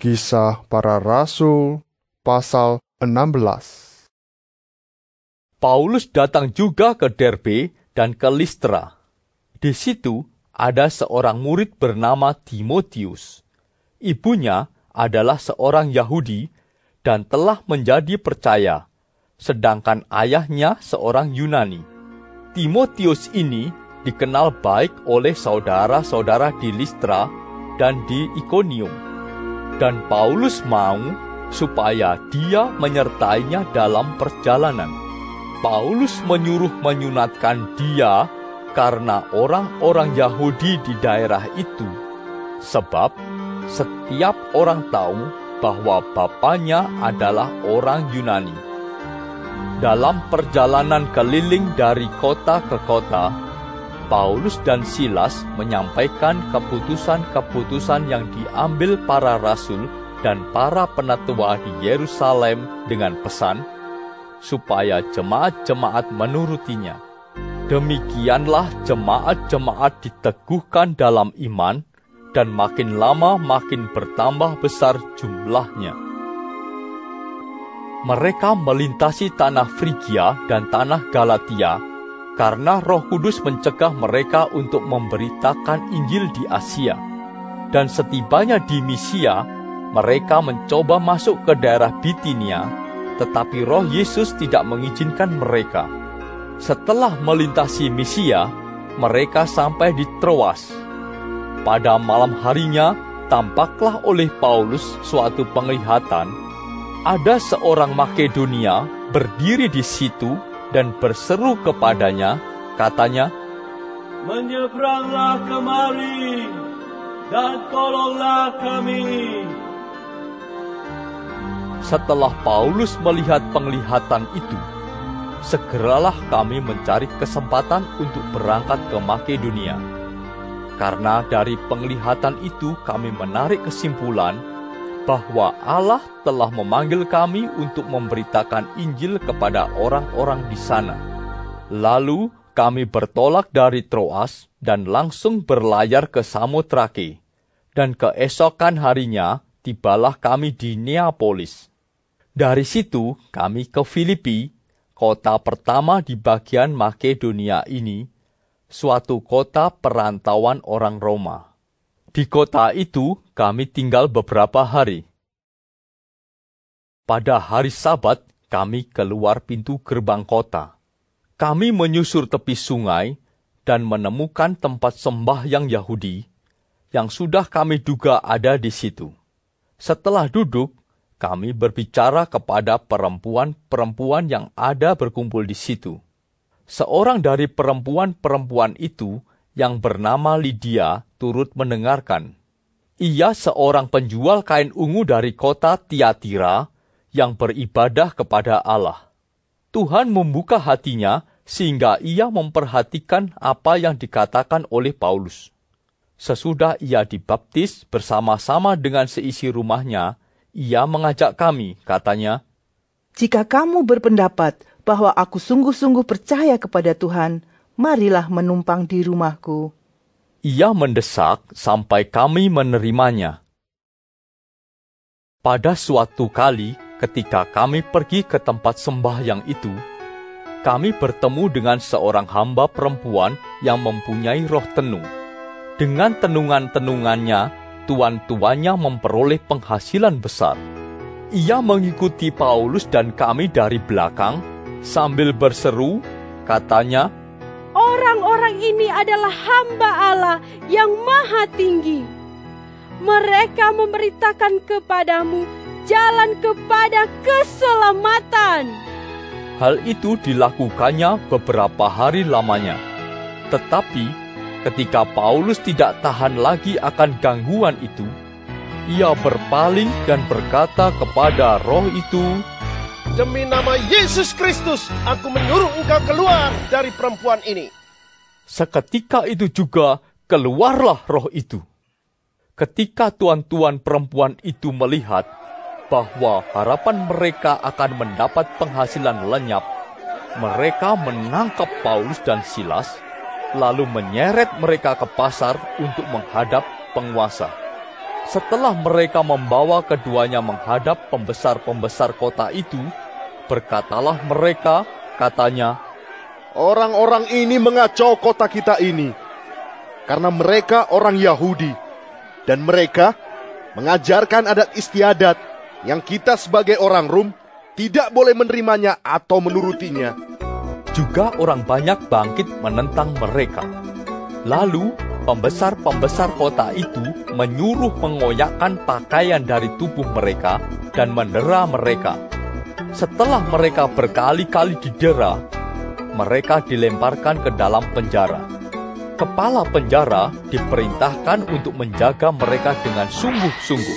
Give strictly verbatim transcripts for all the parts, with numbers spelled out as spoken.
Kisah Para Rasul pasal enam belas. Paulus datang juga ke Derbe dan ke Listra. Di situ ada seorang murid bernama Timotius. Ibunya adalah seorang Yahudi dan telah menjadi percaya, sedangkan ayahnya seorang Yunani. Timotius ini dikenal baik oleh saudara-saudara di Listra dan di Ikonium. Dan Paulus mau supaya dia menyertainya dalam perjalanan. Paulus menyuruh menyunatkan dia karena orang-orang Yahudi di daerah itu. Sebab setiap orang tahu bahwa bapaknya adalah orang Yunani. Dalam perjalanan keliling dari kota ke kota, Paulus dan Silas menyampaikan keputusan-keputusan yang diambil para rasul dan para penatua di Yerusalem dengan pesan supaya jemaat-jemaat menurutinya. Demikianlah jemaat-jemaat diteguhkan dalam iman dan makin lama makin bertambah besar jumlahnya. Mereka melintasi tanah Frigia dan tanah Galatia, karena Roh Kudus mencegah mereka untuk memberitakan Injil di Asia. Dan setibanya di Misia, mereka mencoba masuk ke daerah Bitinia, tetapi Roh Yesus tidak mengizinkan mereka. Setelah melintasi Misia, mereka sampai di Troas. Pada malam harinya, tampaklah oleh Paulus suatu penglihatan. Ada seorang Makedonia berdiri di situ dan berseru kepadanya, katanya, "Menyeberanglah kemari, dan tolonglah kami." Setelah Paulus melihat penglihatan itu, segeralah kami mencari kesempatan untuk berangkat ke Makedonia. Karena dari penglihatan itu kami menarik kesimpulan bahwa Allah telah memanggil kami untuk memberitakan Injil kepada orang-orang di sana. Lalu kami bertolak dari Troas dan langsung berlayar ke Samotrake, dan keesokan harinya tibalah kami di Neapolis. Dari situ kami ke Filipi, kota pertama di bagian Makedonia ini, suatu kota perantauan orang Roma. Di kota itu kami tinggal beberapa hari. Pada hari Sabat kami keluar pintu gerbang kota. Kami menyusur tepi sungai dan menemukan tempat sembahyang Yahudi yang sudah kami duga ada di situ. Setelah duduk, kami berbicara kepada perempuan-perempuan yang ada berkumpul di situ. Seorang dari perempuan-perempuan itu yang bernama Lydia turut mendengarkan. Ia seorang penjual kain ungu dari kota Tiatira yang beribadah kepada Allah. Tuhan membuka hatinya sehingga ia memperhatikan apa yang dikatakan oleh Paulus. Sesudah ia dibaptis bersama-sama dengan seisi rumahnya, ia mengajak kami, katanya, "Jika kamu berpendapat bahwa aku sungguh-sungguh percaya kepada Tuhan, marilah menumpang di rumahku." Ia mendesak sampai kami menerimanya. Pada suatu kali, ketika kami pergi ke tempat sembahyang itu, kami bertemu dengan seorang hamba perempuan yang mempunyai roh tenung. Dengan tenungan-tenungannya, tuan-tuannya memperoleh penghasilan besar. Ia mengikuti Paulus dan kami dari belakang, sambil berseru, katanya, "Orang-orang ini adalah hamba Allah yang maha tinggi. Mereka memberitakan kepadamu jalan kepada keselamatan." Hal itu dilakukannya beberapa hari lamanya. Tetapi ketika Paulus tidak tahan lagi akan gangguan itu, ia berpaling dan berkata kepada roh itu, "Demi nama Yesus Kristus, aku menyuruh engkau keluar dari perempuan ini." Seketika itu juga keluarlah roh itu. Ketika tuan-tuan perempuan itu melihat bahwa harapan mereka akan mendapat penghasilan lenyap, mereka menangkap Paulus dan Silas, lalu menyeret mereka ke pasar untuk menghadap penguasa. Setelah mereka membawa keduanya menghadap pembesar-pembesar kota itu, berkatalah mereka, katanya, "Orang-orang ini mengacau kota kita ini, karena mereka orang Yahudi, dan mereka mengajarkan adat istiadat yang kita sebagai orang Rom tidak boleh menerimanya atau menurutinya." Juga orang banyak bangkit menentang mereka. Lalu pembesar-pembesar kota itu menyuruh mengoyakkan pakaian dari tubuh mereka dan mendera mereka. Setelah mereka berkali-kali didera, mereka dilemparkan ke dalam penjara. Kepala penjara diperintahkan untuk menjaga mereka dengan sungguh-sungguh.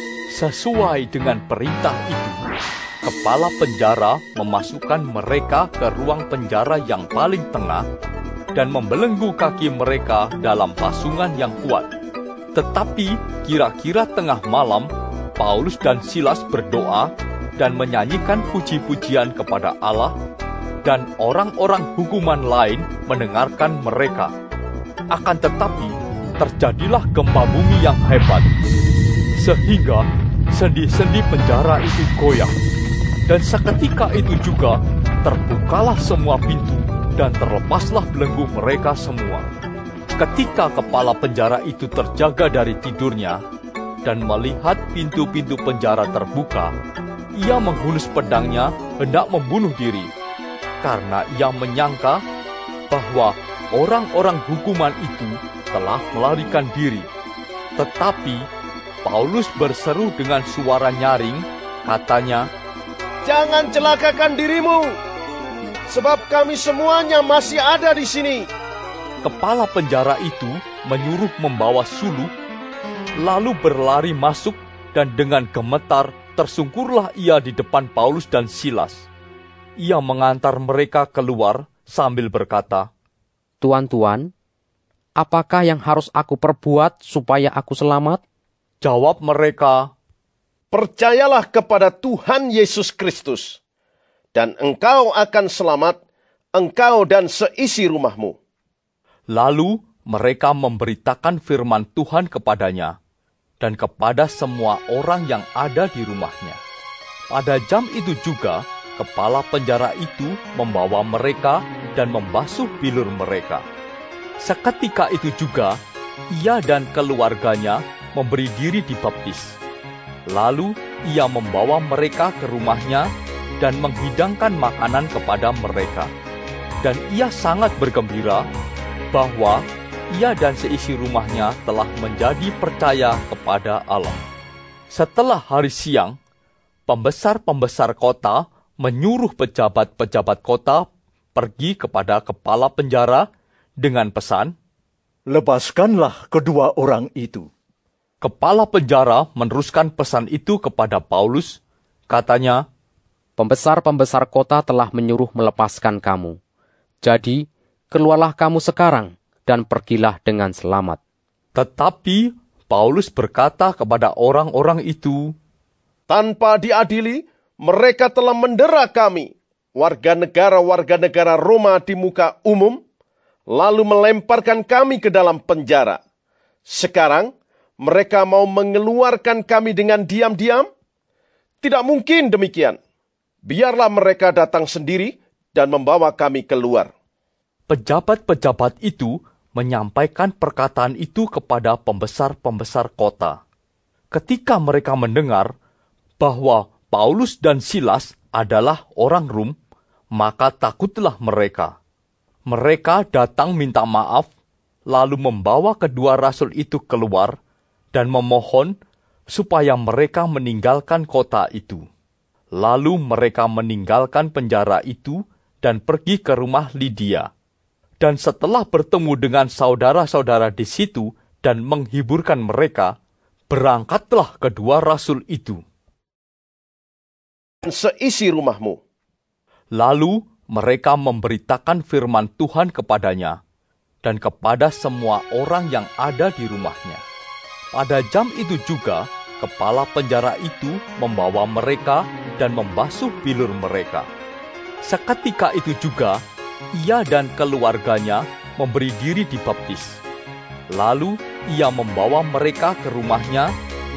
Sesuai dengan perintah itu, kepala penjara memasukkan mereka ke ruang penjara yang paling tengah dan membelenggu kaki mereka dalam pasungan yang kuat. Tetapi kira-kira tengah malam, Paulus dan Silas berdoa dan menyanyikan puji-pujian kepada Allah, dan orang-orang hukuman lain mendengarkan mereka. Akan tetapi, terjadilah gempa bumi yang hebat, sehingga sendi-sendi penjara itu goyah. Dan seketika itu juga, terbukalah semua pintu, dan terlepaslah belenggu mereka semua. Ketika kepala penjara itu terjaga dari tidurnya, dan melihat pintu-pintu penjara terbuka, ia menghunus pedangnya hendak membunuh diri, karena ia menyangka bahwa orang-orang hukuman itu telah melarikan diri. Tetapi Paulus berseru dengan suara nyaring, katanya, "Jangan celakakan dirimu, sebab kami semuanya masih ada di sini." Kepala penjara itu menyuruh membawa suluh, lalu berlari masuk, dan dengan gemetar tersungkurlah ia di depan Paulus dan Silas. Ia mengantar mereka keluar sambil berkata, "Tuan-tuan, apakah yang harus aku perbuat supaya aku selamat?" Jawab mereka, "Percayalah kepada Tuhan Yesus Kristus, dan engkau akan selamat, engkau dan seisi rumahmu." Lalu mereka memberitakan firman Tuhan kepadanya dan kepada semua orang yang ada di rumahnya. Pada jam itu juga, kepala penjara itu membawa mereka dan membasuh bilur mereka. Seketika itu juga, ia dan keluarganya memberi diri dibaptis. Lalu ia membawa mereka ke rumahnya dan menghidangkan makanan kepada mereka. Dan ia sangat bergembira bahwa ia dan seisi rumahnya telah menjadi percaya kepada Allah. Setelah hari siang, pembesar-pembesar kota menyuruh pejabat-pejabat kota pergi kepada kepala penjara dengan pesan, "Lepaskanlah kedua orang itu." Kepala penjara meneruskan pesan itu kepada Paulus, katanya, "Pembesar-pembesar kota telah menyuruh melepaskan kamu. Jadi, keluarlah kamu sekarang dan pergilah dengan selamat." Tetapi Paulus berkata kepada orang-orang itu, "Tanpa diadili, mereka telah mendera kami, warga negara-warga negara Roma di muka umum, lalu melemparkan kami ke dalam penjara. Sekarang, mereka mau mengeluarkan kami dengan diam-diam? Tidak mungkin demikian. Biarlah mereka datang sendiri dan membawa kami keluar." Pejabat-pejabat itu menyampaikan perkataan itu kepada pembesar-pembesar kota. Ketika mereka mendengar bahwa Paulus dan Silas adalah orang Rom, maka takutlah mereka. Mereka datang minta maaf, lalu membawa kedua rasul itu keluar dan memohon supaya mereka meninggalkan kota itu. Lalu mereka meninggalkan penjara itu dan pergi ke rumah Lydia. Dan setelah bertemu dengan saudara-saudara di situ dan menghiburkan mereka, berangkatlah kedua rasul itu. Seisi rumahmu. Lalu mereka memberitakan firman Tuhan kepadanya dan kepada semua orang yang ada di rumahnya. Pada jam itu juga, kepala penjara itu membawa mereka dan membasuh bilur mereka. Seketika itu juga, ia dan keluarganya memberi diri dibaptis. Lalu ia membawa mereka ke rumahnya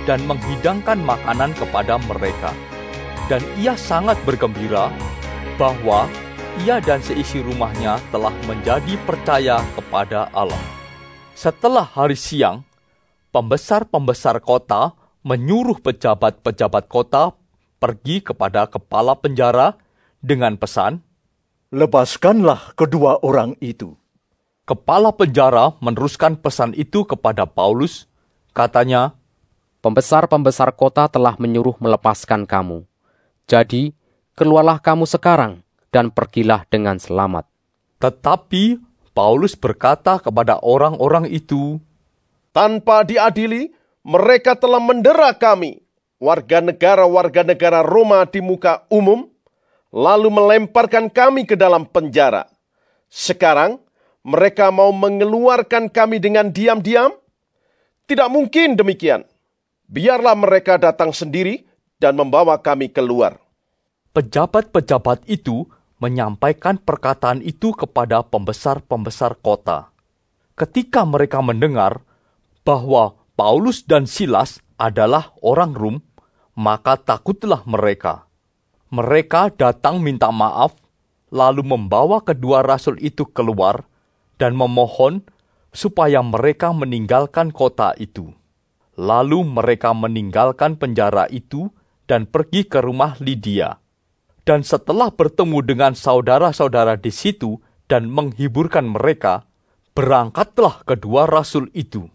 dan menghidangkan makanan kepada mereka. Dan ia sangat bergembira bahwa ia dan seisi rumahnya telah menjadi percaya kepada Allah. Setelah hari siang, pembesar-pembesar kota menyuruh pejabat-pejabat kota pergi kepada kepala penjara dengan pesan, "Lepaskanlah kedua orang itu." Kepala penjara meneruskan pesan itu kepada Paulus. Katanya, "Pembesar-pembesar kota telah menyuruh melepaskan kamu. Jadi, keluarlah kamu sekarang dan pergilah dengan selamat." Tetapi Paulus berkata kepada orang-orang itu, "Tanpa diadili, mereka telah mendera kami, warga negara-warga negara Roma di muka umum, lalu melemparkan kami ke dalam penjara. Sekarang, mereka mau mengeluarkan kami dengan diam-diam? Tidak mungkin demikian. Biarlah mereka datang sendiri dan membawa kami keluar." Pejabat-pejabat itu menyampaikan perkataan itu kepada pembesar-pembesar kota. Ketika mereka mendengar bahwa Paulus dan Silas adalah orang Rom, maka takutlah mereka. Mereka datang minta maaf, lalu membawa kedua rasul itu keluar dan memohon supaya mereka meninggalkan kota itu. Lalu mereka meninggalkan penjara itu dan pergi ke rumah Lydia. Dan setelah bertemu dengan saudara-saudara di situ dan menghiburkan mereka, berangkatlah kedua rasul itu.